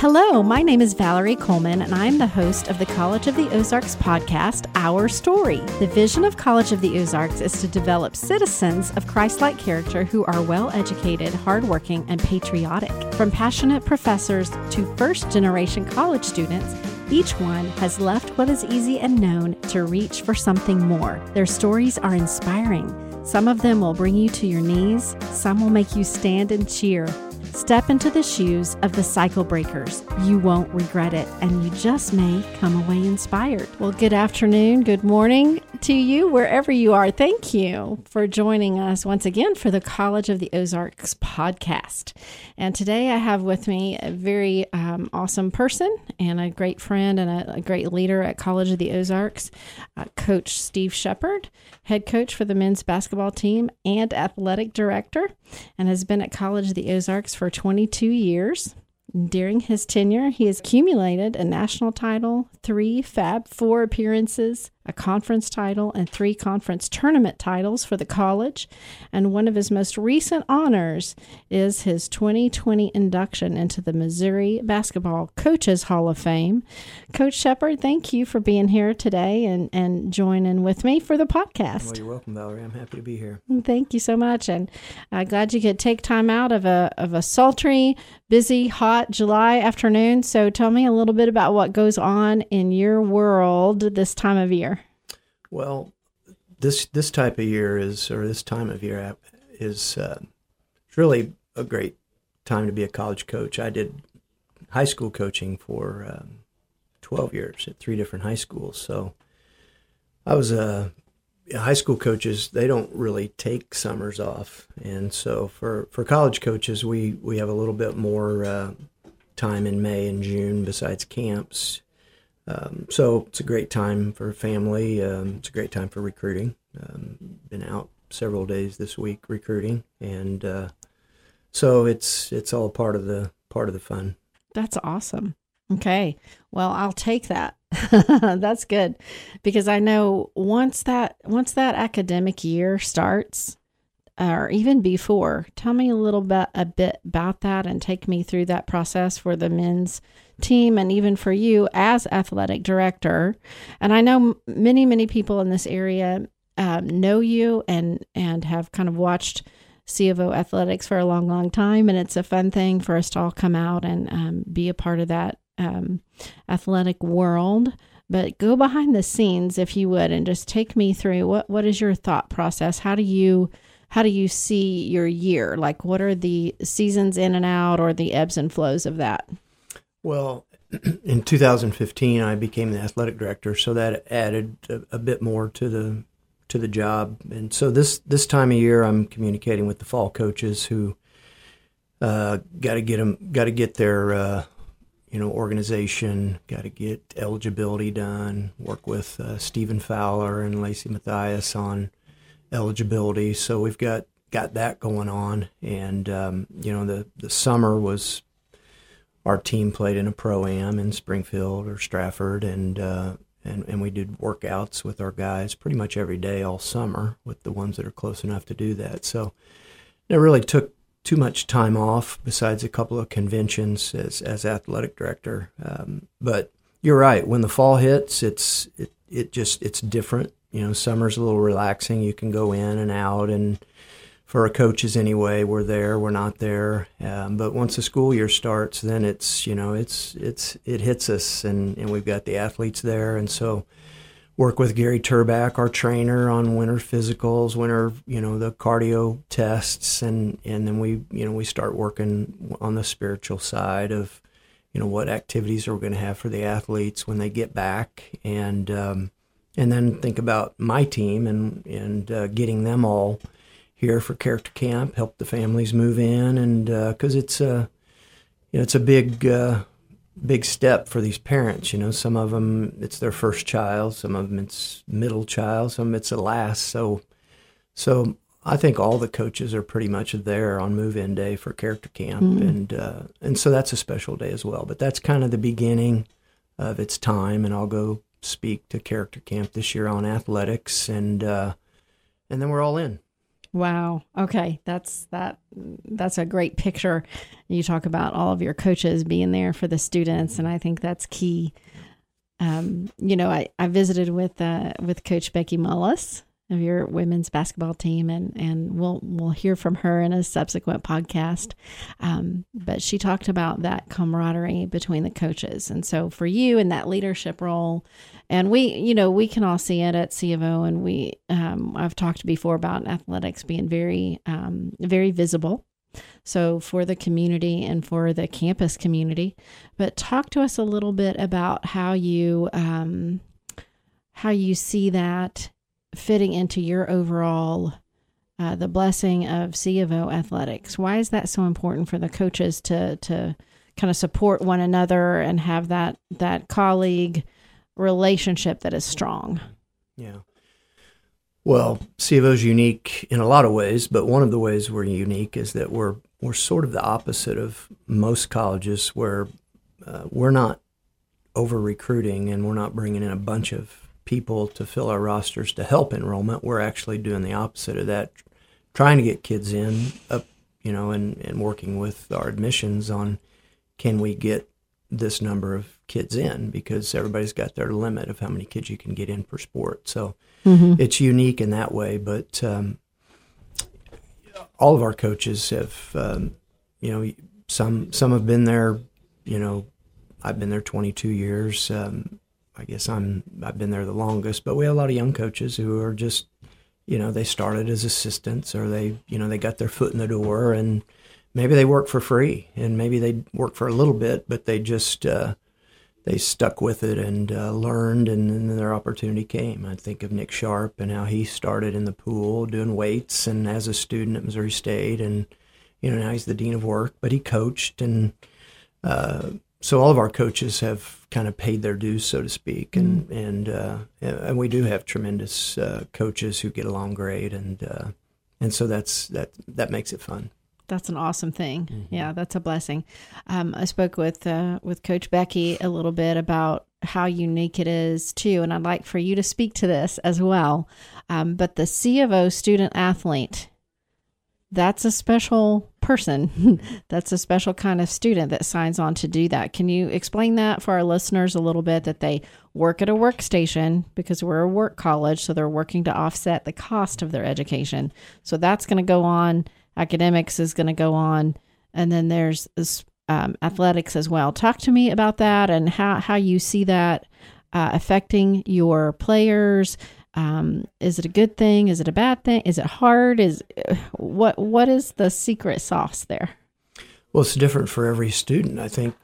Hello, my name is Valerie Coleman, and I'm the host of the College of the Ozarks podcast, Our Story. The vision of College of the Ozarks is to develop citizens of Christ-like character who are well-educated, hardworking, and patriotic. From passionate professors to first-generation college students, each one has left what is easy and known to reach for something more. Their stories are inspiring. Some of them will bring you to your knees. Some will make you stand and cheer. Step into the shoes of the cycle breakers. You won't regret it, and you just may come away inspired. Well, good afternoon, good morning to you, wherever you are. Thank you for joining us once again for the College of the Ozarks podcast. And today I have with me a very awesome person and a great friend and a great leader at College of the Ozarks, Coach Steve Shepard, head coach for the men's basketball team and athletic director, and has been at College of the Ozarks for 22 years. During his tenure, he has accumulated a national title, 3 Fab Four appearances, a conference title, and 3 conference tournament titles for the college. And one of his most recent honors is his 2020 induction into the Missouri Basketball Coaches Hall of Fame. Coach Shepard, thank you for being here today and joining with me for the podcast. Well, you're welcome, Valerie. I'm happy to be here. Thank you so much. And glad you could take time out of a sultry, busy, hot July afternoon. So tell me a little bit about what goes on in your world this time of year. Well, this time of year is it's really a great time to be a college coach. I did high school coaching for 12 years at 3 different high schools. So I was high school coaches, they don't really take summers off. And so for college coaches, we have a little bit more time in May and June besides camps. So it's a great time for family. It's a great time for recruiting. Been out several days this week recruiting, and so it's all part of the fun. That's awesome. Okay, well, I'll take that. That's good, because I know once that academic year starts, or even before, tell me a bit about that and take me through that process for the men's team and even for you as athletic director. And I know many people in this area know you and have kind of watched C of O athletics for a long time. And it's a fun thing for us to all come out and be a part of that athletic world. But go behind the scenes, if you would, and just take me through what is your thought process? How do you see your year? Like, what are the seasons in and out or the ebbs and flows of that? Well, in 2015, I became the athletic director, so that added a bit more to the job. And so this time of year, I'm communicating with the fall coaches who got to get their organization, got to get eligibility done. Work with Stephen Fowler and Lacey Matthias on eligibility. So we've got that going on, and the summer was. Our team played in a pro-am in Springfield or Stratford, and we did workouts with our guys pretty much every day all summer with the ones that are close enough to do that. So it really took too much time off besides a couple of conventions as athletic director. But you're right. When the fall hits, it's different. Summer's a little relaxing. You can go in and out, and for our coaches anyway, we're there, we're not there. But once the school year starts, then it hits us, and we've got the athletes there. And so work with Gary Turback, our trainer, on winter physicals, the cardio tests, and then we start working on the spiritual side of, what activities are we going to have for the athletes when they get back, and then think about my team and getting them all here for character camp, help the families move in, and because it's a big step for these parents. Some of them it's their first child, some of them it's middle child, some of them it's the last. So I think all the coaches are pretty much there on move-in day for character camp, and so that's a special day as well. But that's kind of the beginning of its time, and I'll go speak to character camp this year on athletics, and then we're all in. Wow. Okay. That's a great picture. You talk about all of your coaches being there for the students, and I think that's key. I visited with Coach Becky Mullis of your women's basketball team, and we'll hear from her in a subsequent podcast. But she talked about that camaraderie between the coaches, and so for you in that leadership role, and we can all see it at C of O, and I've talked before about athletics being very very visible. So for the community and for the campus community, but talk to us a little bit about how you see that fitting into your overall, the blessing of C of O athletics. Why is that so important for the coaches to kind of support one another and have that colleague relationship that is strong? Yeah. Well, C of O is unique in a lot of ways, but one of the ways we're unique is that we're sort of the opposite of most colleges, where we're not over recruiting and we're not bringing in a bunch of people to fill our rosters to help enrollment. We're actually doing the opposite of that, trying to get kids in, and working with our admissions on, can we get this number of kids in, because everybody's got their limit of how many kids you can get in per sport. So it's unique in that way, but all of our coaches have, some have been there, I've been there 22 years. I guess I've been there the longest, but we have a lot of young coaches who are just, they started as assistants, or they got their foot in the door, and maybe they work for free, and maybe they work for a little bit, but they just, they stuck with it and learned, and then their opportunity came. I think of Nick Sharp and how he started in the pool doing weights and as a student at Missouri State, and now he's the dean of work, but he coached, and so all of our coaches have kind of paid their dues, so to speak, and we do have tremendous coaches who get along great, and so that makes it fun. That's an awesome thing. Mm-hmm. Yeah, that's a blessing. I spoke with Coach Becky a little bit about how unique it is too, and I'd like for you to speak to this as well. But the C of O student athlete, that's a special person. That's a special kind of student that signs on to do that. Can you explain that for our listeners a little bit, that they work at a workstation because we're a work college, so they're working to offset the cost of their education. So that's going to go on. Academics is going to go on, and then there's athletics as well. Talk to me about that and how you see that affecting your players. Is it a good thing? Is it a bad thing? Is it hard? What is the secret sauce there? Well, it's different for every student. I think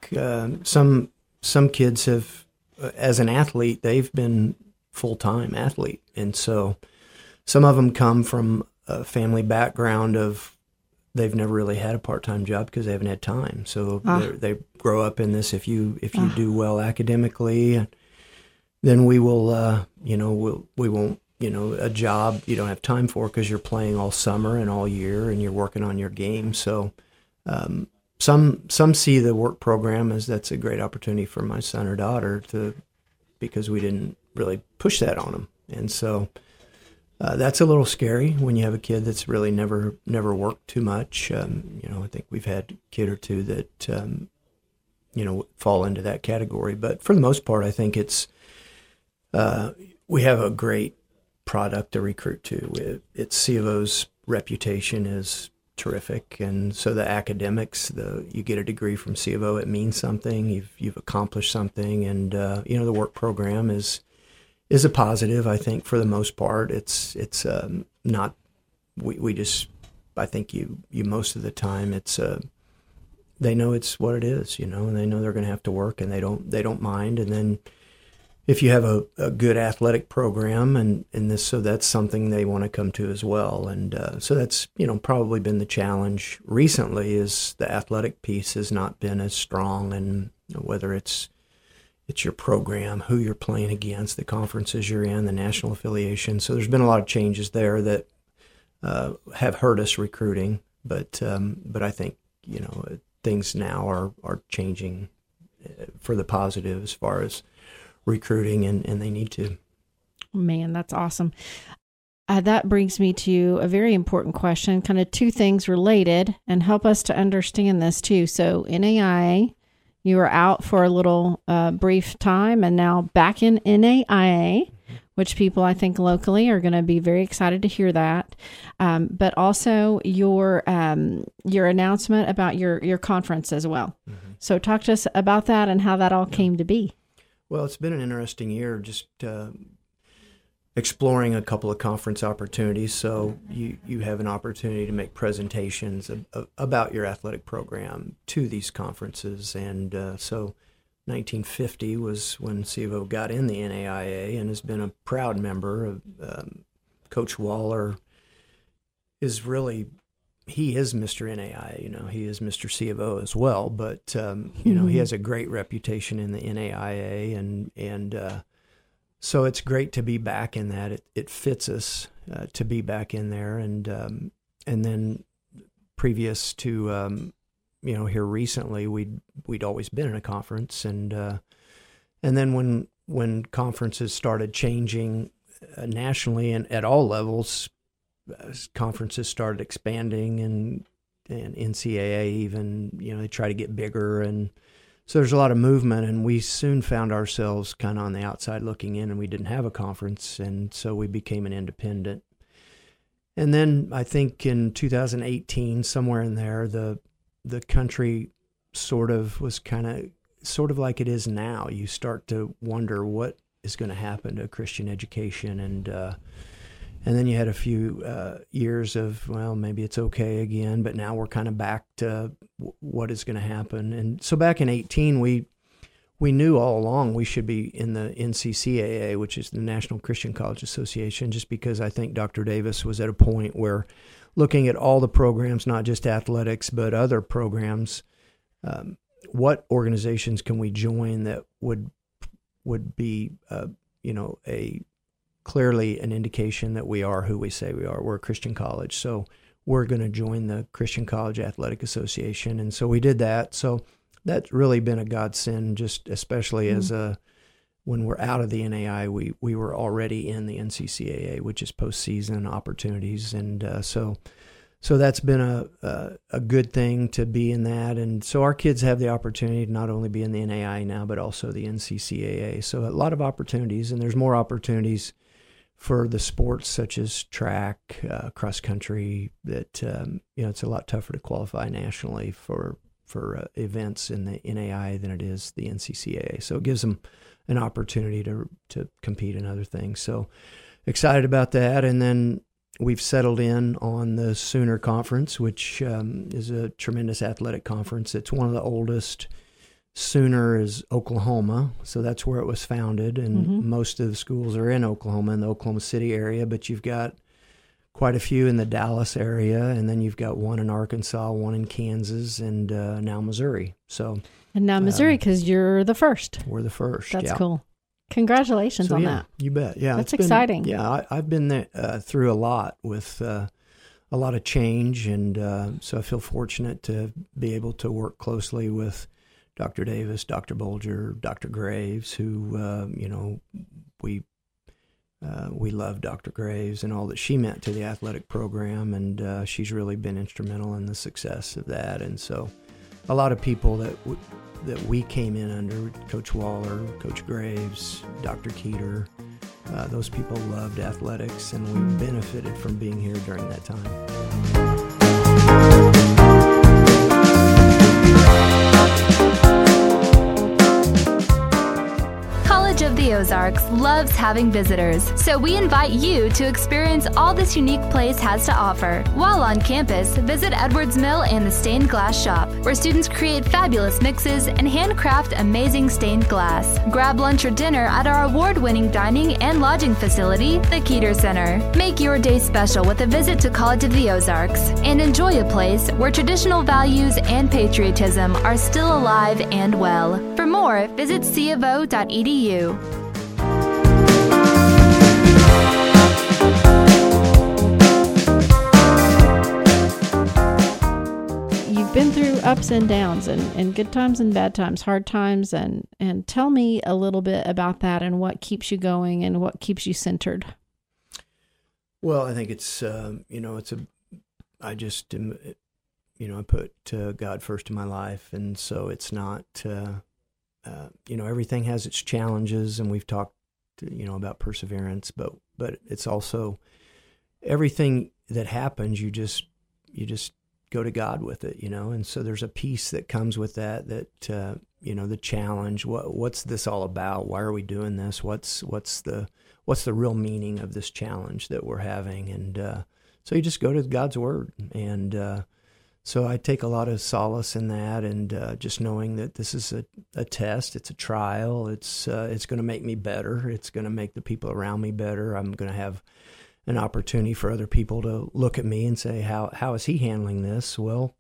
some kids have, as an athlete, they've been full-time athlete, and so some of them come from a family background of, they've never really had a part-time job because they haven't had time. So they grow up in this. If you do well academically, then we will, we won't, a job you don't have time for because you're playing all summer and all year and you're working on your game. So some see the work program as that's a great opportunity for my son or daughter because we didn't really push that on them. And so that's a little scary when you have a kid that's really never worked too much. I think we've had a kid or two that, fall into that category. But for the most part, I think it's, we have a great product to recruit to. It's C of O's reputation is terrific. And so the academics, you get a degree from C of O, it means something. You've accomplished something. And, the work program is a positive, I think, for the most part. It's not, we just, I think you most of the time, it's, they know it's what it is, and they know they're going to have to work, and they don't mind. And then if you have a good athletic program and this, so that's something they want to come to as well. And so that's, probably been the challenge recently, is the athletic piece has not been as strong, and whether it's your program, who you're playing against, the conferences you're in, the national affiliation. So there's been a lot of changes there that have hurt us recruiting. But I think, things now are changing for the positive as far as recruiting, and they need to. Man, that's awesome. that brings me to a very important question, kind of two things related, and help us to understand this too. So NAIA, you were out for a little brief time and now back in NAIA, which people I think locally are going to be very excited to hear that. But also your announcement about your conference as well. Mm-hmm. So talk to us about that and how that all came to be. Well, it's been an interesting year, just exploring a couple of conference opportunities. So you have an opportunity to make presentations about your athletic program to these conferences. And so 1950 was when C of O got in the NAIA and has been a proud member of Coach Waller is really, he is Mr. NAIA, he is Mr. C of O as well, but, he has a great reputation in the NAIA and so it's great to be back in that. It fits us to be back in there. And then previous to, here recently, we'd always been in a conference. And then when conferences started changing nationally and at all levels, conferences started expanding and NCAA even, they try to get bigger. And so there's a lot of movement, and we soon found ourselves kind of on the outside looking in, and we didn't have a conference, and so we became an independent. And then I think in 2018, somewhere in there, the country sort of like it is now. You start to wonder what is going to happen to Christian education, and then you had a few years of, well, maybe it's okay again, but now we're kind of back to what is going to happen. And so back in 2018, we knew all along we should be in the NCCAA, which is the National Christian College Association, just because I think Dr. Davis was at a point where looking at all the programs, not just athletics, but other programs, what organizations can we join that would be, clearly an indication that we are who we say we are. We're a Christian college. So we're going to join the Christian College Athletic Association. And so we did that. So that's really been a godsend, just especially as when we're out of the NAI, we were already in the NCCAA, which is postseason opportunities. And so that's been a good thing to be in that. And so our kids have the opportunity to not only be in the NAI now, but also the NCCAA. So a lot of opportunities, and there's more opportunities for the sports such as track, cross country, that it's a lot tougher to qualify nationally for events in the NAI than it is the NCCAA. So it gives them an opportunity to compete in other things. So excited about that. And then we've settled in on the Sooner Conference, which is a tremendous athletic conference. It's one of the oldest. Sooner is Oklahoma, so that's where it was founded, and most of the schools are in Oklahoma, in the Oklahoma City area, but you've got quite a few in the Dallas area, and then you've got one in Arkansas, one in Kansas, and now Missouri. And now Missouri, because you're the first. We're the first. That's cool. Congratulations on that. You bet. Yeah, that's exciting. I've been there, through a lot with a lot of change, and so I feel fortunate to be able to work closely with Dr. Davis, Dr. Bolger, Dr. Graves, who, we love Dr. Graves and all that she meant to the athletic program, and she's really been instrumental in the success of that. And so a lot of people that we came in under, Coach Waller, Coach Graves, Dr. Keeter, those people loved athletics, and we benefited from being here during that time. College of the Ozarks loves having visitors, so we invite you to experience all this unique place has to offer. While on campus, visit Edwards Mill and the Stained Glass Shop, where students create fabulous mixes and handcraft amazing stained glass. Grab lunch or dinner at our award-winning dining and lodging facility, the Keeter Center. Make your day special with a visit to College of the Ozarks and enjoy a place where traditional values and patriotism are still alive and well. For more, visit cofo.edu. You've been through ups and downs and good times and bad times, hard times, and tell me a little bit about that and what keeps you going and what keeps you centered. Well, I think it's I just I put God first in my life, and so it's not everything has its challenges, and we've talked about perseverance, but it's also everything that happens, you just go to God with it, and so there's a peace that comes with that the challenge, what's this all about? Why are we doing this? What's the real meaning of this challenge that we're having? And so you just go to God's Word, and so I take a lot of solace in that, and just knowing that this is a test, it's a trial, it's going to make me better, it's going to make the people around me better. I'm going to have an opportunity for other people to look at me and say, how is he handling this? Well,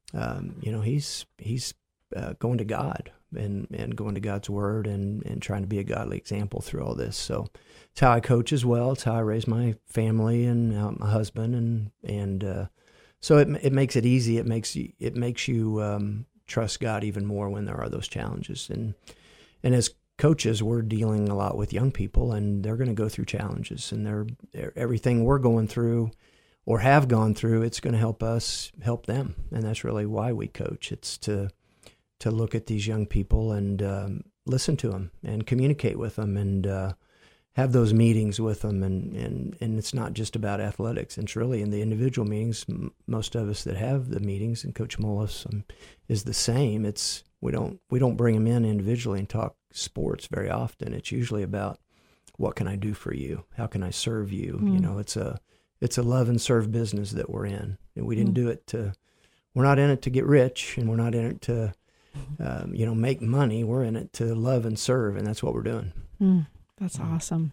he's going to God and going to God's Word and trying to be a godly example through all this. So it's how I coach as well. It's how I raise my family and my husband, and so it makes it easy. It makes you trust God even more when there are those challenges. And as coaches, we're dealing a lot with young people, and they're going to go through challenges, and everything we're going through or have gone through, it's going to help us help them. And that's really why we coach. It's to look at these young people and listen to them and communicate with them and have those meetings with them. And it's not just about athletics. It's really in the individual meetings. Most of us that have the meetings, and Coach Mullis is the same. We don't bring them in individually and talk sports very often. It's usually about, what can I do for you? How can I serve you? Mm. It's a love and serve business that we're in. And we didn't do it we're not in it to get rich, and we're not in it to, make money. We're in it to love and serve, and that's what we're doing. That's awesome.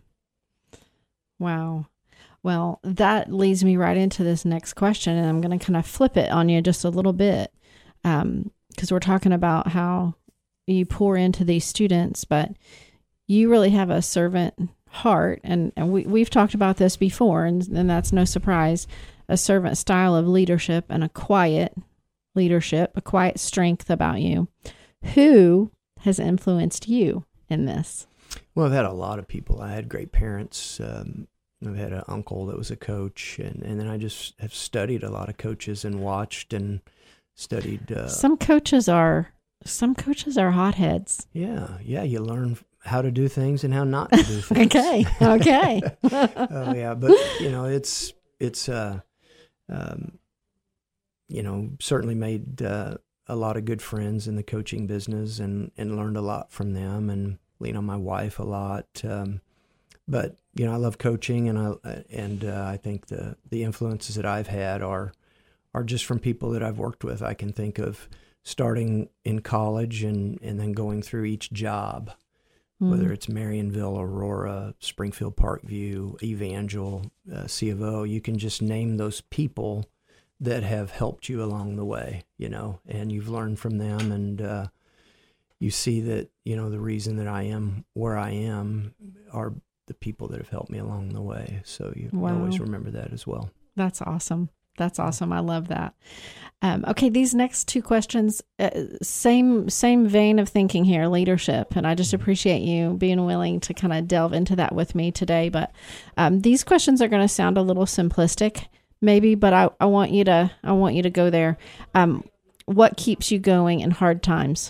Wow. Well, that leads me right into this next question, and I'm going to kind of flip it on you just a little bit, because we're talking about how you pour into these students, but you really have a servant heart, and we've talked about this before, and that's no surprise, a servant style of leadership and a quiet leadership, a quiet strength about you. Who has influenced you in this? Well, I've had a lot of people. I had great parents. I've had an uncle that was a coach, and then I just have studied a lot of coaches and watched and studied. Some coaches are hotheads. Yeah. You learn how to do things and how not to do things. Okay. Oh yeah, but it's certainly made a lot of good friends in the coaching business and learned a lot from them, and lean on my wife a lot. But I love coaching, and I think the influences that I've had are just from people that I've worked with. I can think of starting in college and then going through each job, whether it's Marionville, Aurora, Springfield, Parkview, Evangel, C of O. You can just name those people that have helped you along the way, and you've learned from them, and you see that, the reason that I am where I am are the people that have helped me along the way. So you always remember that as well. That's awesome. I love that. Okay, these next two questions, same vein of thinking here, leadership. And I just appreciate you being willing to kind of delve into that with me today. But these questions are going to sound a little simplistic, maybe, but I want you to go there. What keeps you going in hard times?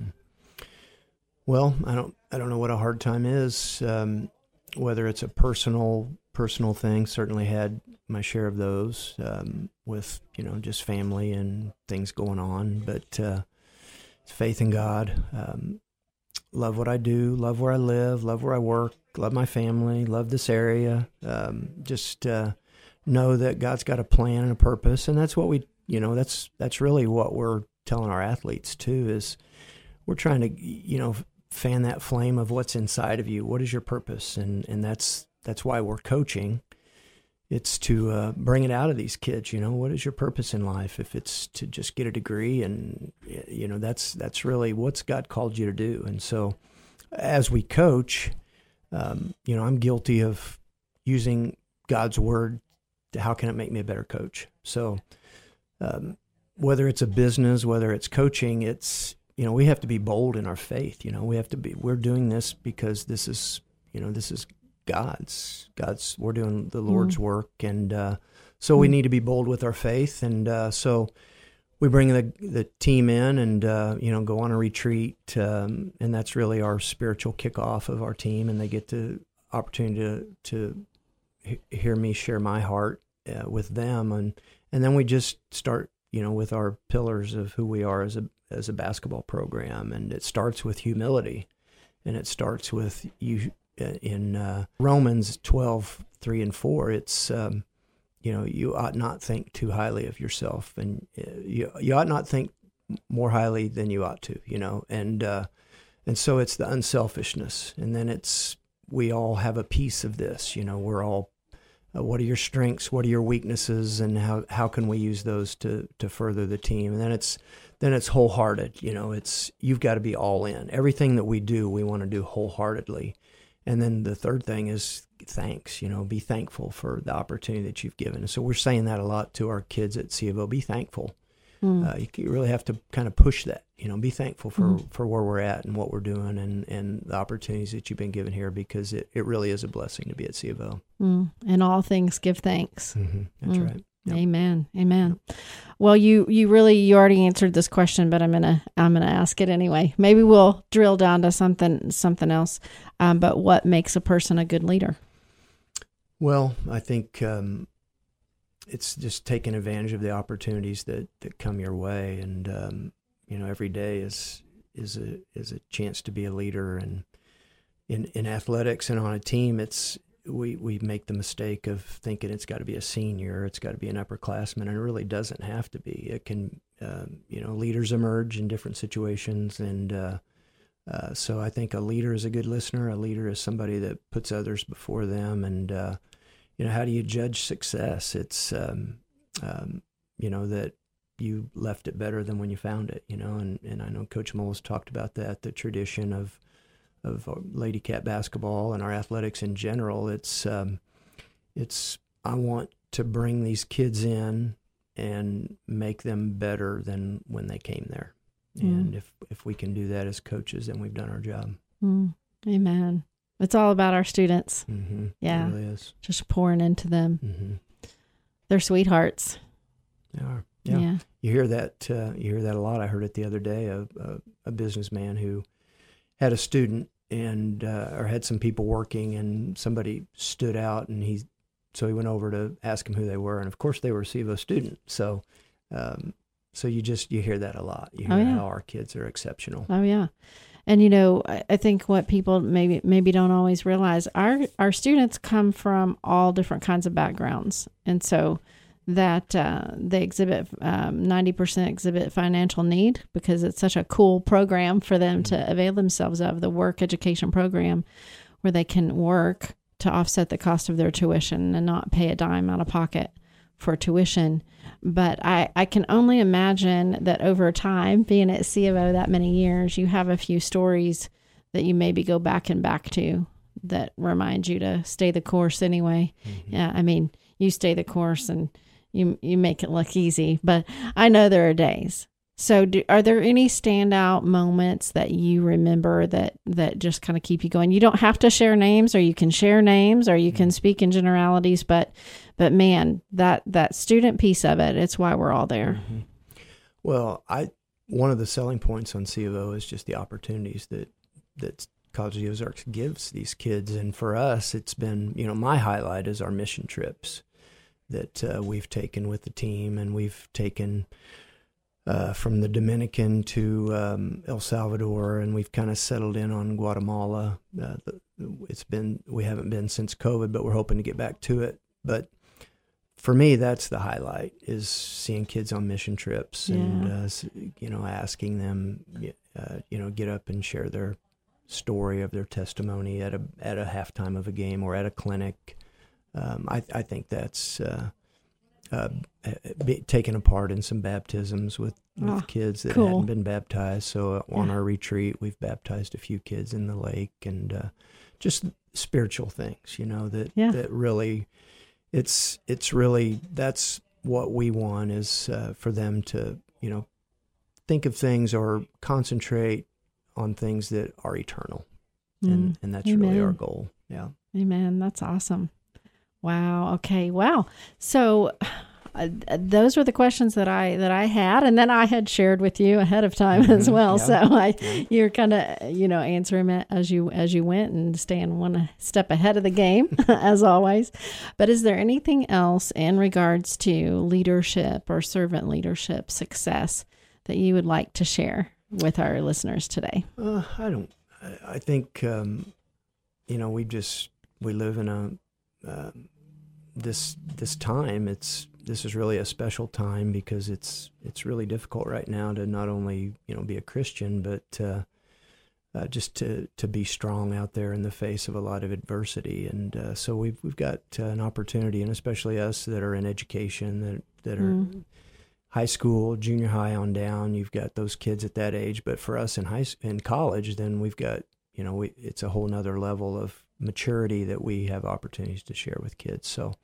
Well, I don't know what a hard time is. Whether it's a personal thing, certainly had my share of those with just family and things going on. But faith in God, love what I do, love where I live, love where I work, love my family, love this area. Just know that God's got a plan and a purpose, and that's what we that's really what we're telling our athletes too. Is we're trying to fan that flame of what's inside of you. What is your purpose? And that's why we're coaching. It's to bring it out of these kids. What is your purpose in life? If it's to just get a degree, and that's really what's God called you to do. And so, as we coach, I'm guilty of using God's word to how can it make me a better coach. So, whether it's a business, whether it's coaching, it's we have to be bold in our faith. We're doing this because this is God's. We're doing the Lord's work, and so we need to be bold with our faith, and so we bring the team in and go on a retreat, and that's really our spiritual kickoff of our team, and they get the opportunity to hear me share my heart with them, and then we just start with our pillars of who we are as a basketball program, and it starts with humility, and it starts with you in Romans 12:3-4. It's you ought not think too highly of yourself, and you ought not think more highly than you ought to, and so it's the unselfishness, and then it's we all have a piece of this, we're all. What are your strengths? What are your weaknesses? And how can we use those to further the team? And then it's wholehearted. It's you've got to be all in. Everything that we do, we want to do wholeheartedly. And then the third thing is thanks. Be thankful for the opportunity that you've given. And so we're saying that a lot to our kids at C of O. Be thankful. You really have to kind of push that. Be thankful for where we're at and what we're doing and the opportunities that you've been given here, because it really is a blessing to be at C of O. In all things, give thanks. That's right. Yep. Amen. Yep. Well, you already answered this question, but I'm gonna ask it anyway. Maybe we'll drill down to something else. But what makes a person a good leader? Well, I think it's just taking advantage of the opportunities that come your way, and every day is a chance to be a leader. And in athletics and on a team, we make the mistake of thinking it's got to be a senior, it's got to be an upperclassman, and it really doesn't have to be. It can, leaders emerge in different situations, and so I think a leader is a good listener. A leader is somebody that puts others before them, and how do you judge success? It's that you left it better than when you found it. And I know Coach Moles talked about that, the tradition of Lady Cat basketball and our athletics in general. It's I want to bring these kids in and make them better than when they came there. And if we can do that as coaches, then we've done our job. Amen. It's all about our students. Yeah, it really is. Just pouring into them. They're sweethearts. They are. Yeah. You hear that. You hear that a lot. I heard it the other day. A businessman who had a student and or had some people working, and somebody stood out, and so he went over to ask him who they were, and of course they were a C of O student. So you hear that a lot. You hear how our kids are exceptional. Oh yeah. And I think what people maybe don't always realize, our students come from all different kinds of backgrounds, and so that they exhibit 90% exhibit financial need, because it's such a cool program for them to avail themselves of, the work education program, where they can work to offset the cost of their tuition and not pay a dime out of pocket for tuition. But I can only imagine that over time, being at C of O that many years, you have a few stories that you maybe go back to that remind you to stay the course anyway. Yeah, I mean, you stay the course and you make it look easy, but I know there are days. So are there any standout moments that you remember that just kind of keep you going? You don't have to share names, or you can share names, or you can speak in generalities, but man, that student piece of it, it's why we're all there. Well, one of the selling points on C of O is just the opportunities that College of the Ozarks gives these kids. And for us, it's been, my highlight is our mission trips that we've taken with the team, and we've taken from the Dominican to El Salvador, and we've kind of settled in on Guatemala. We haven't been since COVID, but we're hoping to get back to it. But for me, that's the highlight, is seeing kids on mission trips and asking them, get up and share their story of their testimony at a halftime of a game or at a clinic. I think that's taken a part in some baptisms with kids that hadn't been baptized. So on our retreat, we've baptized a few kids in the lake, and just spiritual things, that really, it's really, that's what we want, is for them to, think of things or concentrate on things that are eternal. And that's really our goal. Yeah. Amen. That's awesome. Wow. Okay. Wow. So those were the questions that I had, and then I had shared with you ahead of time as well. Yeah. So you're kind of answering it as you went and staying one step ahead of the game as always. But is there anything else in regards to leadership or servant leadership success that you would like to share with our listeners today? I think we live in this time. This is really a special time because it's really difficult right now to not only be a Christian, but just to be strong out there in the face of a lot of adversity. And so we've got an opportunity, and especially us that are in education, that are high school, junior high on down. You've got those kids at that age, but for us in college, then we've got it's a whole nother level of maturity that we have opportunities to share with kids. So,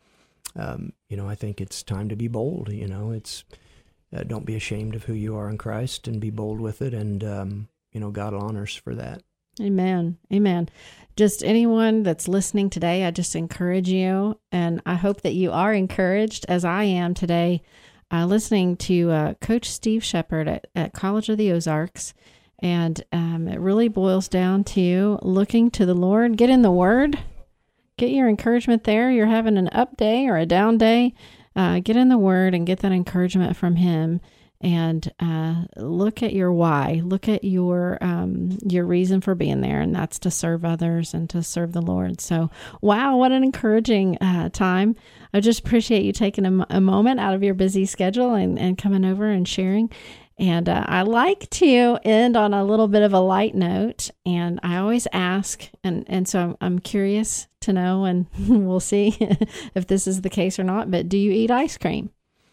I think it's time to be bold. It's don't be ashamed of who you are in Christ, and be bold with it. And God honors for that. Amen. Amen. Just anyone that's listening today, I just encourage you, and I hope that you are encouraged as I am today, listening to Coach Steve Shepard at College of the Ozarks. And it really boils down to looking to the Lord. Get in the Word. Get your encouragement there. You're having an up day or a down day. Get in the Word and get that encouragement from Him. And look at your why. Look at your reason for being there, and that's to serve others and to serve the Lord. So, wow, what an encouraging time. I just appreciate you taking a moment out of your busy schedule and coming over and sharing. And I like to end on a little bit of a light note, and I always ask, and so I'm curious to know, and we'll see if this is the case or not, but do you eat ice cream?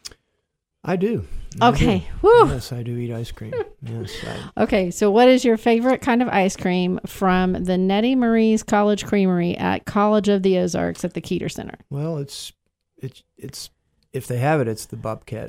I do. Okay. Woo. Yes, I do eat ice cream. Yes. Okay, so what is your favorite kind of ice cream from the Nettie Marie's College Creamery at College of the Ozarks at the Keeter Center? Well, it's if they have it, it's the Bobcat,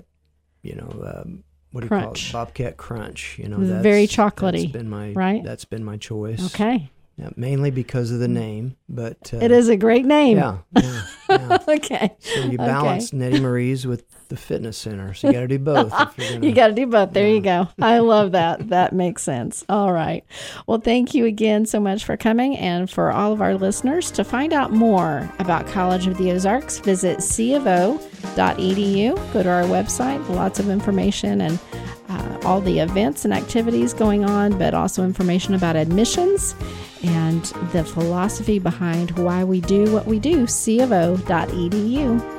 what do Crunch. you call it? Bobcat Crunch. That's very chocolatey. That's been my choice. Okay. Yeah, mainly because of the name, but it is a great name. Yeah. Okay. So you balance Nettie Marie's with the fitness center, so you got to do both. You got to do both. There you go. I love that. That makes sense. All right. Well, thank you again so much for coming, and for all of our listeners. To find out more about College of the Ozarks, visit cofo.edu. Go to our website. Lots of information and all the events and activities going on, but also information about admissions and the philosophy behind why we do what we do, cofo.edu.